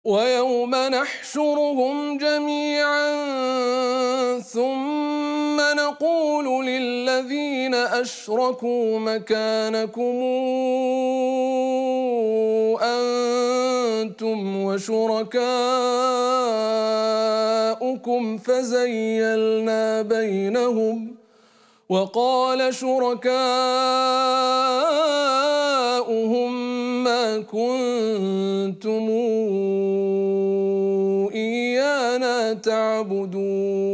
ويوم نحشرهم جميعا ثم نقول للذين أشركوا مكانكم أنتم وشركاؤكم فزيلنا بينهم وقال شركاؤهم ما كنتم إيانا تعبدون